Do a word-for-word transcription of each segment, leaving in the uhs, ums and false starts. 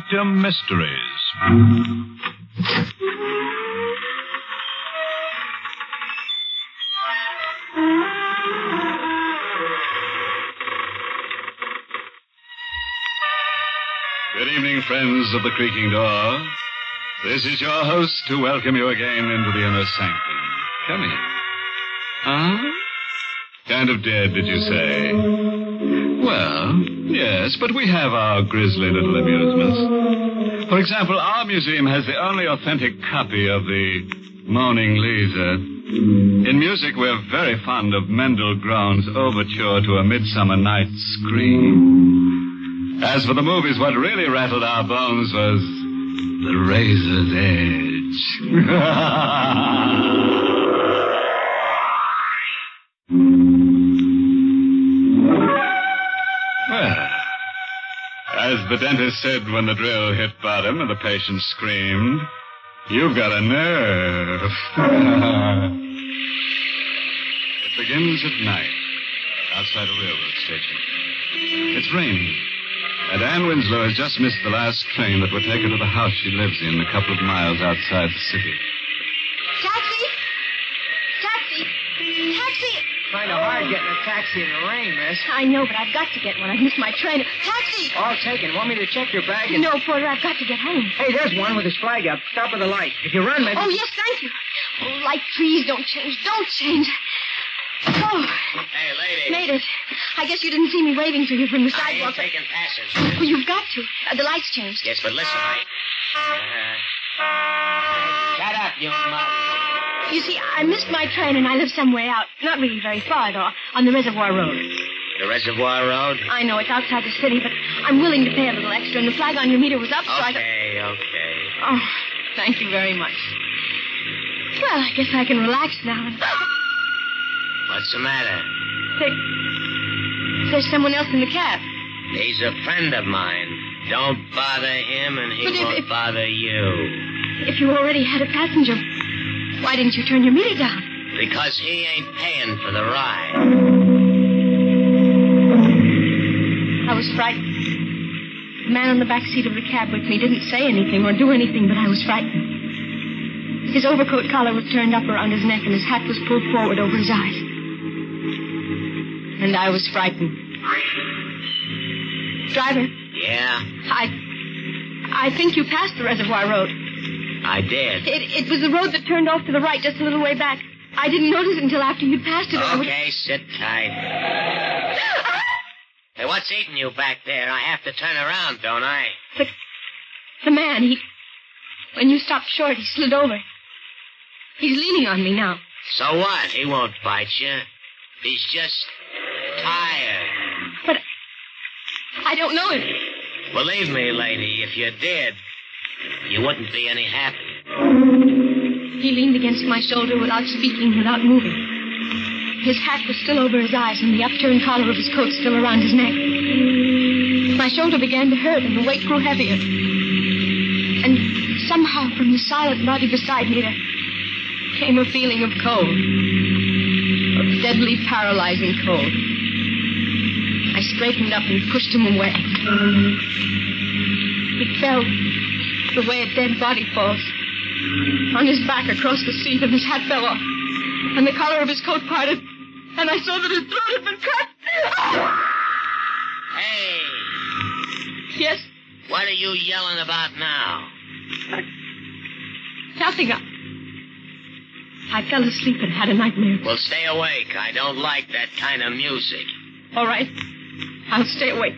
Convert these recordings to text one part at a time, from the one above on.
Phantom Mysteries. Good evening, friends of the Creaking Door. This is your host to welcome you again into the inner sanctum. Come in. Huh? Kind of dead, did you say? Well, yes, but we have our grisly little amusements. For example, our museum has the only authentic copy of the Moaning Lisa. In music, we're very fond of Mendel Groen's Overture to a Midsummer Night's Scream. As for the movies, what really rattled our bones was The Razor's Edge. Well, as the dentist said when the drill hit bottom and the patient screamed, you've got a nerve. It begins at night, outside a railroad station. It's raining, and Anne Winslow has just missed the last train that would take her to the house she lives in a couple of miles outside the city. Taxi! Taxi! Taxi! Kind of hard getting a taxi in the rain, miss. I know, but I've got to get one. I've missed my train. Taxi! All taken. Want me to check your bag? And... No, Porter, I've got to get home. Hey, there's one with his flag up. Stop at the light. If you run, maybe... Oh, yes, thank you. Oh, light, please, don't change. Don't change. Oh. Hey, lady. Made it. I guess you didn't see me waving to you from the I sidewalk. ain't taking passengers. Oh, you've got to. Uh, the lights changed. Yes, but listen, I... Uh, shut up, you mother. You see, I missed my train and I live some way out. Not really very far, though, on the Reservoir Road. The Reservoir Road? I know, it's outside the city, but I'm willing to pay a little extra, and the flag on your meter was up, so I... Okay, okay. Oh, thank you very much. Well, I guess I can relax now. And... What's the matter? There, there's someone else in the cab. He's a friend of mine. Don't bother him, and he But if- won't if- bother you. If you already had a passenger, why didn't you turn your meter down? Because he ain't paying for the ride. I was frightened. The man on the back seat of the cab with me didn't say anything or do anything, but I was frightened. His overcoat collar was turned up around his neck, and his hat was pulled forward over his eyes. And I was frightened. Driver, Yeah, I... I think you passed the Reservoir Road. I did. It, it was the road that turned off to the right just a little way back. I didn't notice it until after you'd passed it. I was... Okay, sit tight. Hey, what's eating you back there? I have to turn around, don't I? The, the man, he... When you stopped short, he slid over. He's leaning on me now. So what? He won't bite you. He's just tired. But I don't know him. Believe me, lady, if you did, you wouldn't be any happier. He leaned against my shoulder without speaking, without moving. His hat was still over his eyes, and the upturned collar of his coat still around his neck. My shoulder began to hurt, and the weight grew heavier. And somehow, from the silent body beside me, there came a feeling of cold. Of deadly, paralyzing cold. I straightened up and pushed him away. He fell the way a dead body falls. On his back across the seat, and his hat fell off. And the collar of his coat parted. And I saw that his throat had been cut. Hey, Yes? what are you yelling about now? Nothing. I, I fell asleep and had a nightmare. Well, stay awake. I don't like that kind of music. All right. I'll stay awake.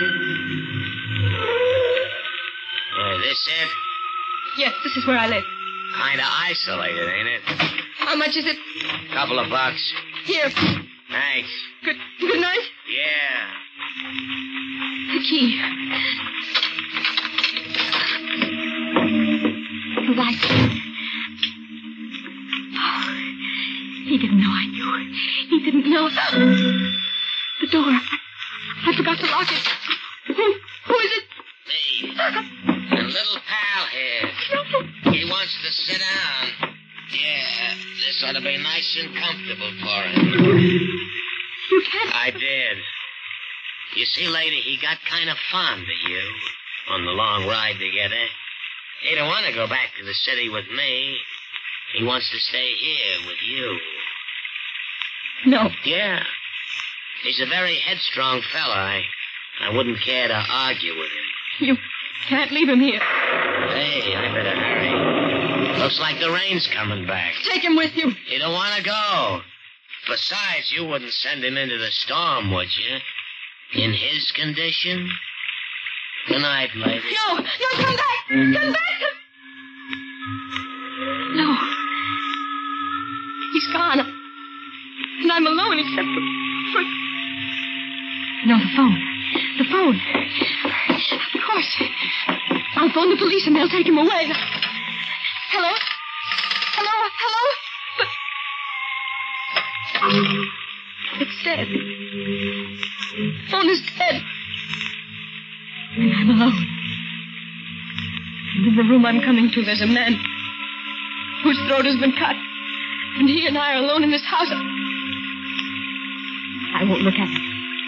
Uh, this it? Yes, this is where I live. Kind of isolated, ain't it? How much is it? Couple of bucks. Here. Thanks. Good, good night. Yeah. The key. The light. Oh, he didn't know I knew. He didn't know. The door. I, I forgot to lock it. Who, who is it? Me. And little pal here. He wants to sit down. Yeah, this ought to be nice and comfortable for him. You can't. I did. You see, lady, he got kind of fond of you. on the long ride together. He don't want to go back to the city with me. He wants to stay here with you. No. Yeah. He's a very headstrong fella. I, I wouldn't care to argue with him. You can't leave him here. Hey, I better hurry. Looks like the rain's coming back. Take him with you. You don't want to go. Besides, you wouldn't send him into the storm, would you? In his condition? Good night, lady. No, no, come back. Come back. No. He's gone. And I'm alone except for... for... No, the phone. The phone. Of course. I'll phone the police and they'll take him away. Hello? Hello? Hello? But... It's dead. The phone is dead. And I'm alone. And in the room I'm coming to, there's a man whose throat has been cut. And he and I are alone in this house. I won't look at him.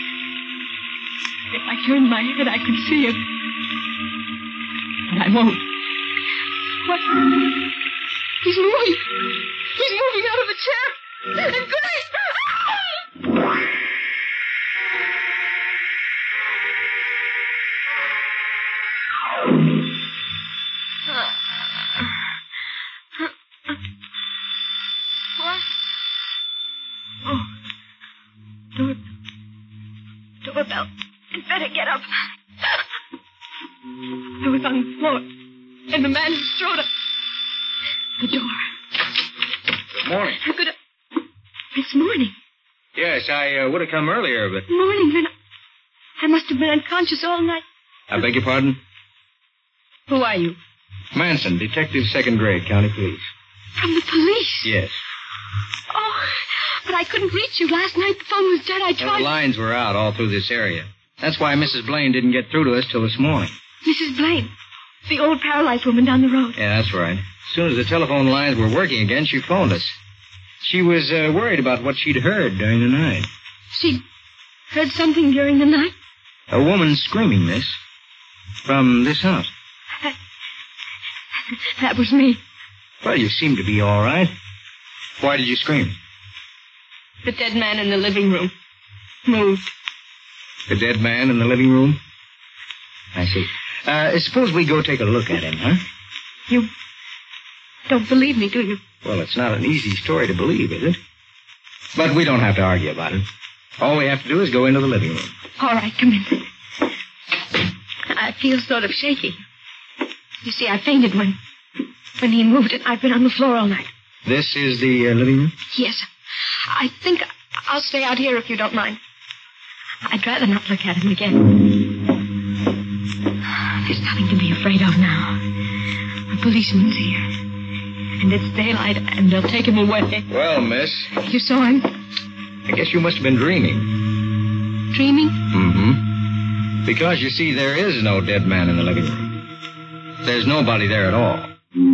If I turned my head, I could see him. But I won't. What? He's moving. He's moving out of the chair. And Grace! What? Oh. Door... Doorbell. I'd better get up. I was on the floor, and the man whose throat up... The door. Good morning. Good... It's morning. Yes, I uh, would have come earlier, but... Morning, then. I must have been unconscious all night. I beg your pardon? Who are you? Manson, detective second grade, county police. From the police? Yes. Oh, but I couldn't reach you last night. The phone was dead. I Well, tried... the lines were out all through this area. That's why Missus Blaine didn't get through to us till this morning. Missus Blaine. The old paralyzed woman down the road. Yeah, that's right. As soon as the telephone lines were working again, she phoned us. She was uh, worried about what she'd heard during the night. She heard something during the night? A woman screaming, miss. From this house. That, that was me. Well, you seem to be all right. Why did you scream? The dead man in the living room moved. The dead man in the living room? I see. Uh, suppose we go take a look at him, huh? You don't believe me, do you? Well, it's not an easy story to believe, is it? But we don't have to argue about it. All we have to do is go into the living room. All right, come in. I feel sort of shaky. You see, I fainted when when he moved, and I've been on the floor all night. This is the uh, living room? Yes. I think I'll stay out here if you don't mind. I'd rather not look at him again. There's nothing to be afraid of now. The policeman's here. And it's daylight, and they'll take him away. Well, miss. You saw him? I guess you must have been dreaming. Dreaming? Mm-hmm. Because, you see, there is no dead man in the living room. There's nobody there at all.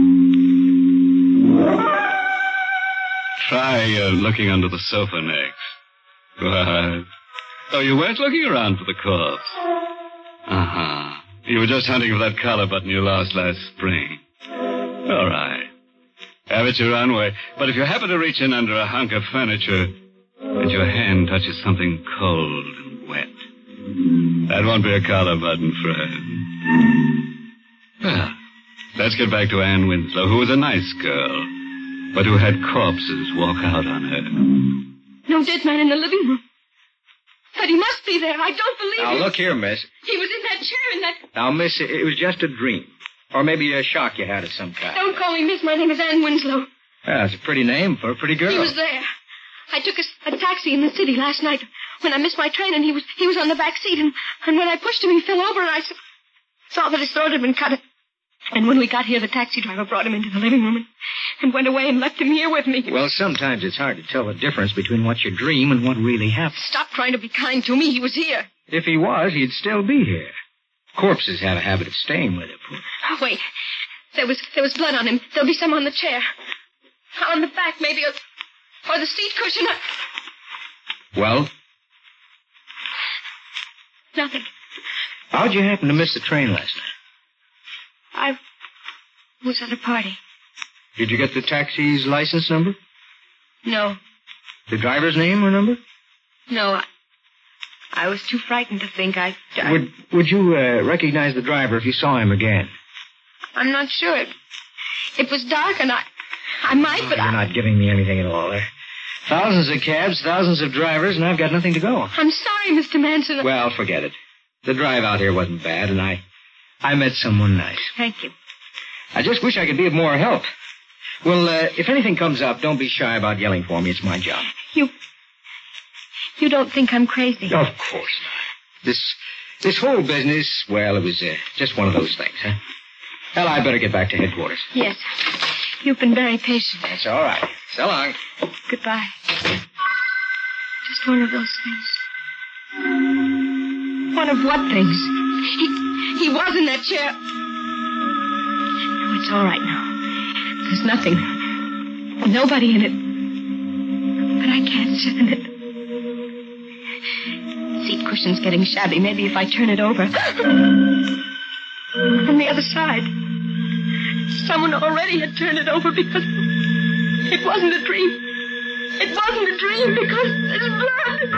Try uh, looking under the sofa next. What? Oh, you weren't looking around for the corpse. Uh-huh. You were just hunting for that collar button you lost last spring. All right. Have it your own way. But if you happen to reach in under a hunk of furniture and your hand touches something cold and wet, that won't be a collar button, friend. Well, let's get back to Ann Winslow, who was a nice girl, but who had corpses walk out on her. No dead man in the living room. But he must be there. I don't believe Now, it. look here, miss. He was in that chair in that... Now, miss, it was just a dream. Or maybe a shock you had of some kind. Don't call me miss. My name is Ann Winslow. Yeah, it's a pretty name for a pretty girl. He was there. I took a, a taxi in the city last night when I missed my train, and he was he was on the back seat, and, and when I pushed him, he fell over, and I saw, saw that his throat had been cut. And when we got here, the taxi driver brought him into the living room and, and went away and left him here with me. Well, sometimes it's hard to tell the difference between what you dream and what really happened. Stop trying to be kind to me. He was here. If he was, he'd still be here. Corpses have a habit of staying with it. Oh, wait. There was there was blood on him. There'll be some on the chair. On the back, maybe, or, or the seat cushion. Or... Well? Nothing. How'd you happen to miss the train last night? I was at a party. Did you get the taxi's license number? No. The driver's name or number? No, I, I was too frightened to think. I... I Would Would you uh, recognize the driver if you saw him again? I'm not sure. It, it was dark and I... I might, but You're I... not giving me anything at all. There are thousands of cabs, thousands of drivers, and I've got nothing to go on. I'm sorry, Mister Manson. Well, forget it. The drive out here wasn't bad, and I... I met someone nice. Thank you. I just wish I could be of more help. Well, uh, if anything comes up, don't be shy about yelling for me. It's my job. You... You don't think I'm crazy? Of course not. This... This whole business, well, it was uh, just one of those things, huh? Hell, I better get back to headquarters. Yes. You've been very patient. That's all right. So long. Goodbye. Just one of those things. One of what things? He, he was in that chair. No, it's all right now. There's nothing. Nobody in it. But I can't sit in it. Seat cushion's getting shabby. Maybe if I turn it over. On the other side. Someone already had turned it over because it wasn't a dream. It wasn't a dream because there's blood.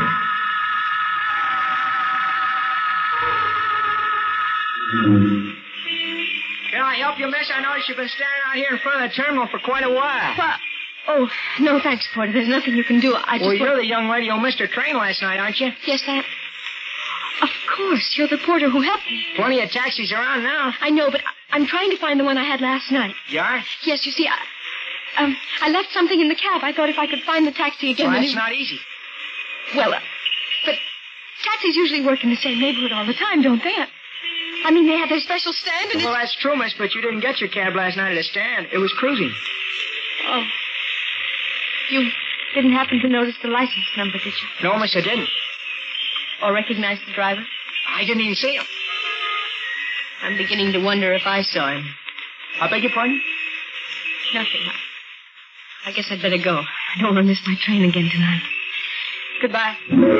Can I help you, miss? I noticed you've been standing out here in front of the terminal for quite a while. Well, oh, no, thanks, Porter. There's nothing you can do. I just... Well, you're want... the young lady who missed her train last night, aren't you? Yes, that... Of course. You're the porter who helped me. Plenty of taxis around now. I know, but I- I'm trying to find the one I had last night. You are? Yes, you see, I... Um, I left something in the cab. I thought if I could find the taxi again... Well, then that's it- not easy. Well, uh, but taxis usually work in the same neighborhood all the time, don't they? I mean, they have their special stand and Well, it's... that's true, miss, but you didn't get your cab last night at a stand. It was cruising. Oh. You didn't happen to notice the license number, did you? No, miss, I didn't. Or recognize the driver? I didn't even see him. I'm beginning to wonder if I saw him. I beg your pardon? Nothing. I, I guess I'd better go. I don't want to miss my train again tonight. Goodbye.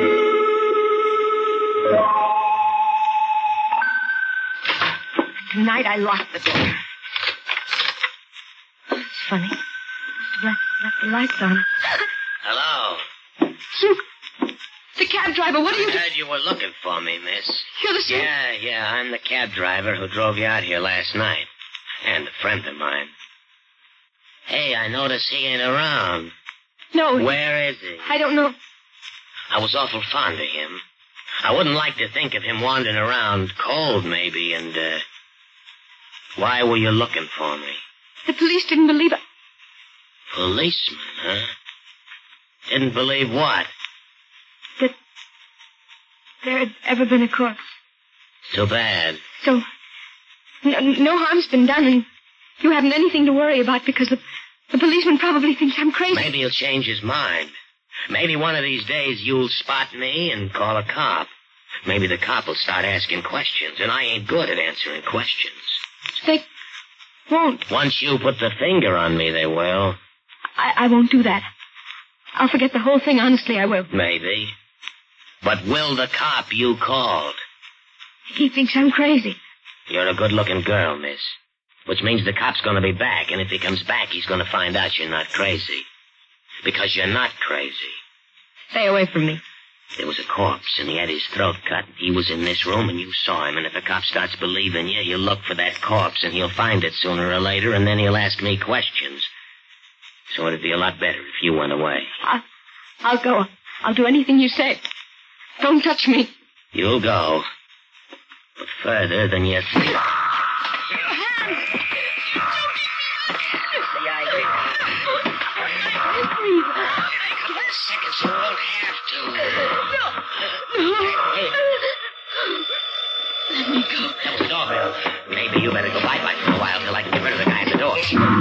Tonight I locked the door. It's funny. Left, left the lights on. Hello. You... The cab driver, what are you I doing? heard you were looking for me, miss. You're the same... Yeah, yeah, I'm the cab driver who drove you out here last night. And a friend of mine. Hey, I notice he ain't around. No. Where is he? I don't know. I was awful fond of him. I wouldn't like to think of him wandering around cold, maybe, and, uh... Why were you looking for me? The police didn't believe it. Policeman, huh? Didn't believe what? That there had ever been a corpse. Too bad. So, no, no harm's been done, and you haven't anything to worry about because the, the policeman probably thinks I'm crazy. Maybe he'll change his mind. Maybe one of these days you'll spot me and call a cop. Maybe the cop will start asking questions, and I ain't good at answering questions. They won't. Once you put the finger on me, they will. I, I won't do that. I'll forget the whole thing, honestly, I will. Maybe. But will the cop you called? He thinks I'm crazy. You're a good-looking girl, miss. Which means the cop's gonna be back, and if he comes back, he's gonna find out you're not crazy. Because you're not crazy. Stay away from me. There was a corpse, and he had his throat cut. He was in this room, and you saw him, and if the cop starts believing you, he'll look for that corpse, and he'll find it sooner or later, and then he'll ask me questions. So it'd be a lot better if you went away. I'll, I'll go. I'll do anything you say. Don't touch me. You'll go. But further than you think. Your hands! The idea. Please. In a couple of seconds, you won't have to. Hey. Let me go. That was the doorbell. Maybe you better go bye-bye for a while till I can get rid of the guy at the door.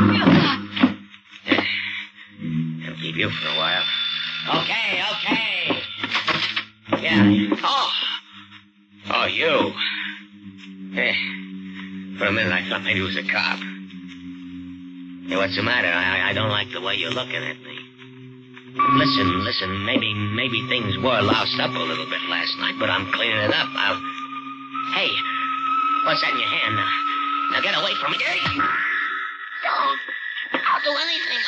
I'll keep you for a while. Okay, okay. Yeah. Oh. Oh, you. Eh. For a minute, I thought maybe it was a cop. Hey, what's the matter? I, I don't like the way you're looking at me. Listen, listen, maybe maybe things were loused up a little bit last night, but I'm cleaning it up. I'll... Hey, what's that in your hand? Now, now get away from me. Hey! Don't. I'll do anything.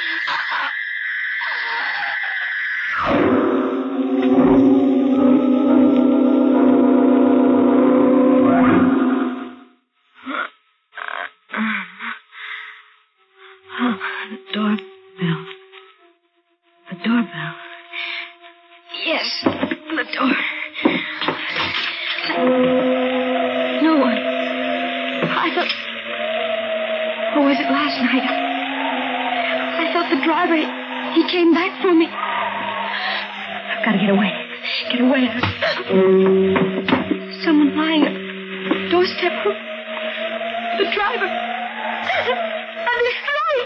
Oh, the doorbell. The doorbell. Yes, the door. No one. I thought... Or was it last night? I thought the driver... He came back for me. I've got to get away. Get away. Someone lying at the doorstep. The driver. And he's flying.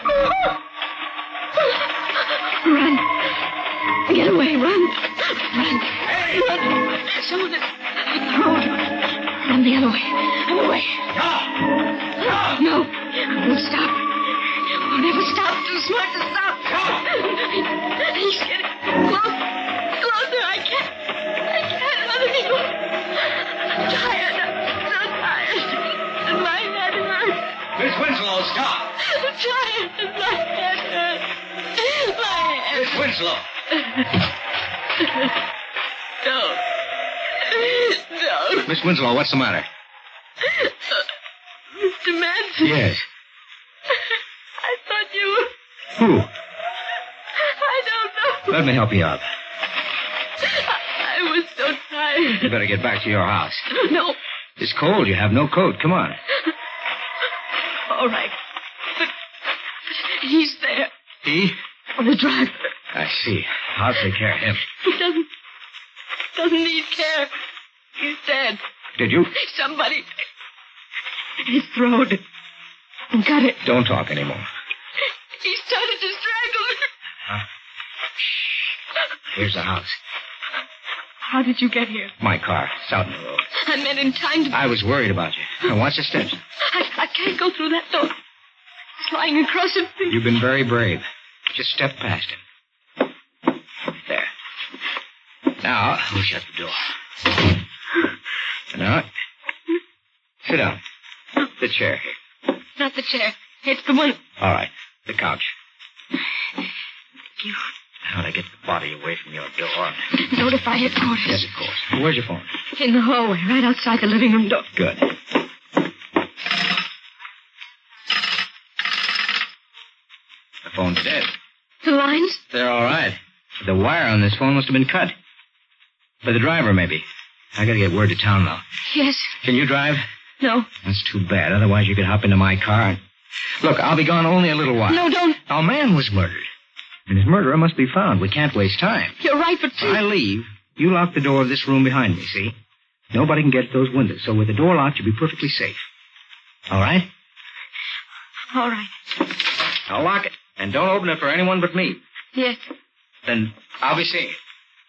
Run. Get away. Run. Run. Run. Someone at the road. Run the other way. Other way. No. I won't stop. I'll never stop. Too smart to stop. He's getting close. Closer. I can't. I can't let him go. I'm tired. I'm so tired. And my head hurts. Miss Winslow, stop. I'm tired. And my head hurts. My head. Miss Winslow. Don't. Don't. Miss Winslow, what's the matter? Mister Manson. Yes. I thought you were... Who? I don't know. Let me help you out. I, I was so tired. You better get back to your house. No. It's cold. You have no coat. Come on. All right. But, but he's there. He? The driver. I see. I'll take care of him. He doesn't... doesn't need care. He's dead. Did you? Somebody... His throat. And cut it. Don't talk anymore. He started to strangle me. Huh? Here's the house. How did you get here? My car. It's out in the road. I meant in time to... I was worried about you. Now, watch your steps. I, I can't go through that door. He's lying across him. You've been very brave. Just step past him. There. Now, we'll shut the door. Now, sit down. The chair here. Not the chair. It's the one... All right. The couch. Thank you. How to get the body away from your door. Notify headquarters. Yes, of course. Where's your phone? In the hallway, right outside the living room door. Good. The phone's dead. The lines? They're all right. The wire on this phone must have been cut. By the driver, maybe. I gotta get word to town now. Yes. Can you drive? No. That's too bad. Otherwise, you could hop into my car and... Look, I'll be gone only a little while. No, don't. Our man was murdered. And his murderer must be found. We can't waste time. You're right, but... When I leave, you lock the door of this room behind me, see? Nobody can get at those windows, so with the door locked, you'll be perfectly safe. All right? All right. I'll lock it. And don't open it for anyone but me. Yes. Then I'll be seeing you.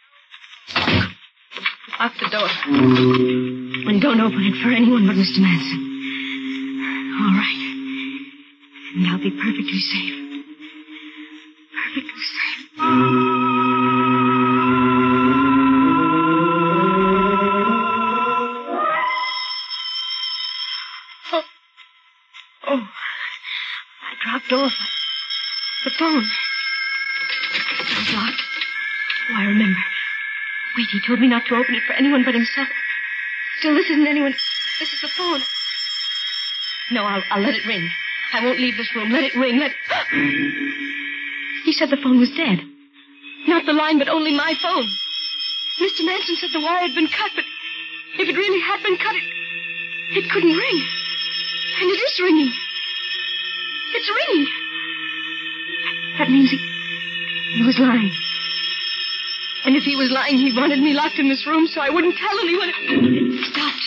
Lock the door. And don't open it for anyone but Mister Manson. All right. And I'll be perfectly safe. Perfectly safe. Oh. Oh. I dropped off. The phone. It was locked. Oh, I remember. Wait, he told me not to open it for anyone but himself. Still, this isn't anyone. This is the phone. No, I'll, I'll let it ring. I won't leave this room. Let it ring. Let... He said the phone was dead. Not the line, but only my phone. Mister Manson said the wire had been cut, but if it really had been cut, it, it couldn't ring. And it is ringing. It's ringing. That means he, he was lying. And if he was lying, he wanted me locked in this room so I wouldn't tell anyone. It stopped.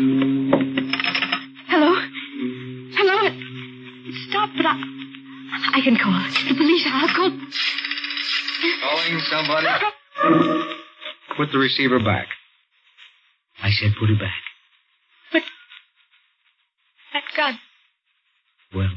Hello? Hello? It, it stopped, but I... I can call. The police, I'll call... Calling somebody? Put the receiver back. I said put it back. But... That gun... Well...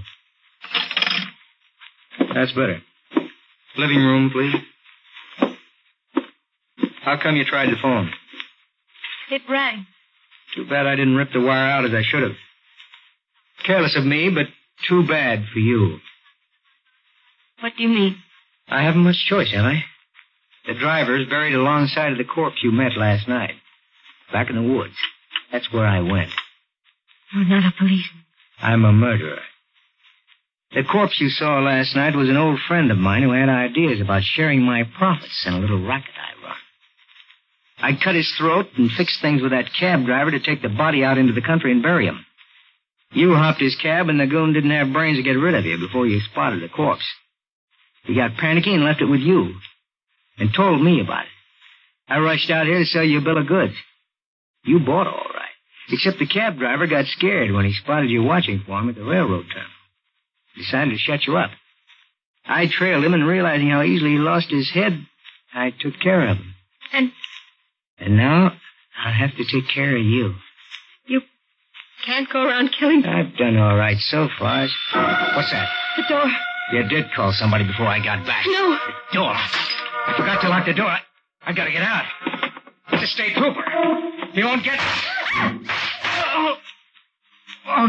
That's better. Living room, please. How come you tried the phone? It rang. Too bad I didn't rip the wire out as I should have. Careless of me, but too bad for you. What do you mean? I haven't much choice, have I? The driver's buried alongside of the corpse you met last night. Back in the woods. That's where I went. You're not a policeman. I'm a murderer. The corpse you saw last night was an old friend of mine who had ideas about sharing my profits in a little racket I run. I cut his throat and fixed things with that cab driver to take the body out into the country and bury him. You hopped his cab, and the goon didn't have brains to get rid of you before you spotted the corpse. He got panicky and left it with you, and told me about it. I rushed out here to sell you a bill of goods. You bought all right, except the cab driver got scared when he spotted you watching for him at the railroad terminal. He decided to shut you up. I trailed him, and realizing how easily he lost his head, I took care of him. And? And now, I'll have to take care of you. You can't go around killing people. I've done all right so far. What's that? The door. You did call somebody before I got back. No. The door. I forgot to lock the door. I gotta get out. It's a state trooper. He won't get... Oh. Oh.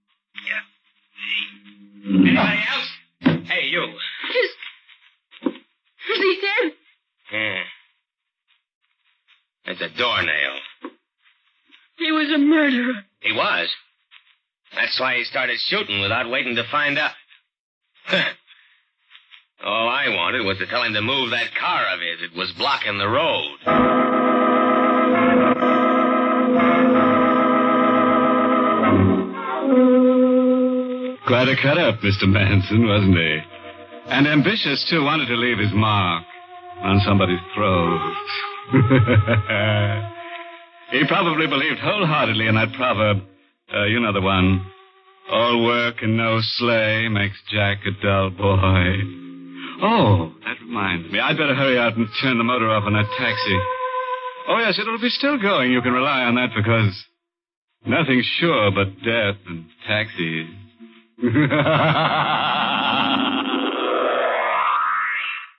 Yeah. Anybody else? Hey, you. Is... Is he dead? Yeah. It's a doornail. He was a murderer. He was. That's why he started shooting without waiting to find out. All I wanted was to tell him to move that car of his. It was blocking the road. Quite a cut-up, Mister Manson, wasn't he? And ambitious, too, wanted to leave his mark on somebody's throat. He probably believed wholeheartedly in that proverb. Uh, you know the one. All work and no sleigh makes Jack a dull boy. Oh, that reminds me. I'd better hurry out and turn the motor off on that taxi. Oh, yes, it'll be still going. You can rely on that because nothing's sure but death and taxis.